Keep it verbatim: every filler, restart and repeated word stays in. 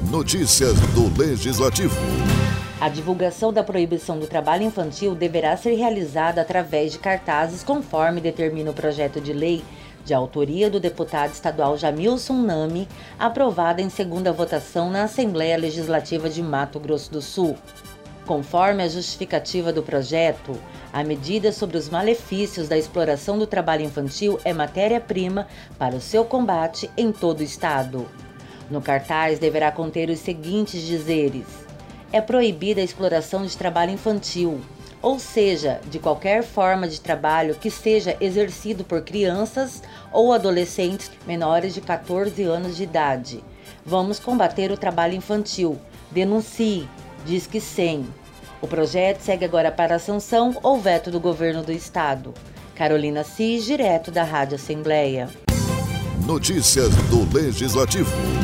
Notícias do Legislativo. A divulgação da proibição do trabalho infantil deverá ser realizada através de cartazes conforme determina o projeto de lei de autoria do deputado estadual Jamilson Nami, aprovada em segunda votação na Assembleia Legislativa de Mato Grosso do Sul. Conforme a justificativa do projeto, a medida sobre os malefícios da exploração do trabalho infantil é matéria-prima para o seu combate em todo o estado. No cartaz deverá conter os seguintes dizeres: é proibida a exploração de trabalho infantil, ou seja, de qualquer forma de trabalho que seja exercido por crianças ou adolescentes menores de quatorze anos de idade. Vamos combater o trabalho infantil. Denuncie. Disque cem. O projeto segue agora para a sanção ou veto do governo do estado. Carolina Cis, direto da Rádio Assembleia. Notícias do Legislativo.